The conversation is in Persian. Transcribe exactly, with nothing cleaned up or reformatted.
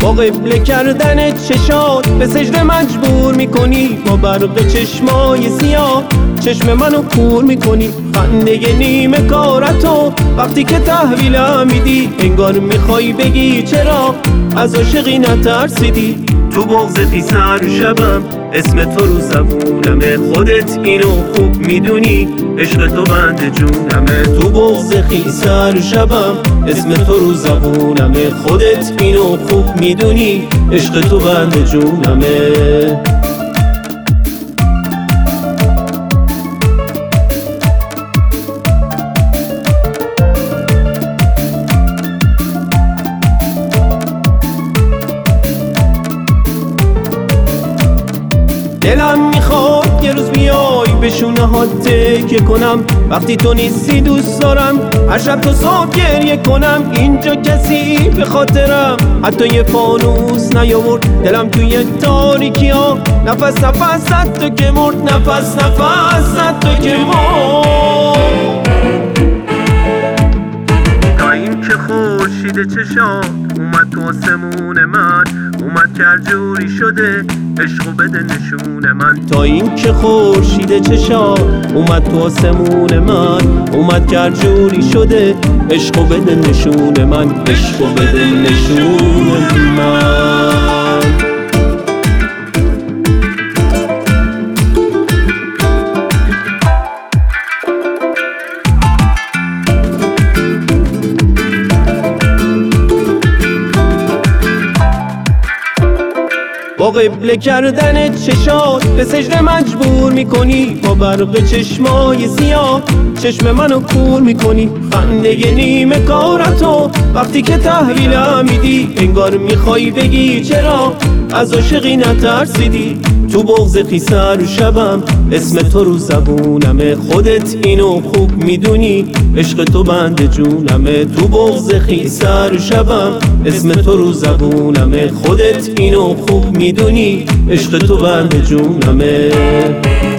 با قبله کردن چشات به سجده مجبور میکنی، با برق چشمای سیاه چشم منو کور میکنی. خنده نیمه کارتو وقتی که تحویلم میدی، انگار میخوای بگی چرا از عاشقی نترسیدی. تو بغضتی سر شبم اسم تو رو زبونمه، خودت اینو خوب میدونی عشق تو بند جونمه. تو بغض خیسر شبم اسم تو رو زبونمه، خودت اینو خوب میدونی عشق تو بند جونمه. دلم میخواد یه روز بیای به شونه ها تکیه کنم، وقتی تو نیستی دوست دارم هر شب تو صبح گریه کنم. اینجا کسی به خاطرم حتی یه فانوس نیاورد، دلم توی تاریکی ها نفس نفس زد تو که مرد، نفس نفس زد تو که مرد. تا این که خورشید چشات اومد تو آسمون من، اومد کرد جوری شده عشقو بده نشون من. تا این که خورشید چشات اومد تو آسمون من، اومد کرد جوری شده عشقو بده نشون من، عشقو بده نشون من. با قبله کردن چشات به سجده مجبور میکنی، با برق چشمای سیاه چشم منو کور میکنی. خنده نیمه کارتو وقتی که تحویلم میدی، انگار میخوای بگی چرا از عاشقی نترسیدی. تو بغض خیسر شبم اسم تو رو زبونمه، خودت اینو خوب میدونی عشق تو بند جونمه. تو بغض خیسر شبم اسم تو رو زبونمه، خودت اینو خوب میدونی عشق تو بند جونمه.